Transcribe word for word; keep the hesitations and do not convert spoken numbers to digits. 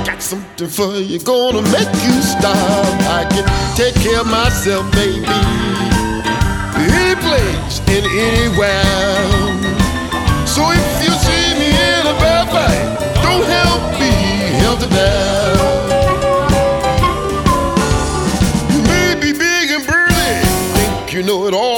got something for you, gonna make you stop. I can take care of myself, baby, any place and anywhere. So if you see me in a bad fight, don't help me help the bad. You may be big and burly, think you know it all,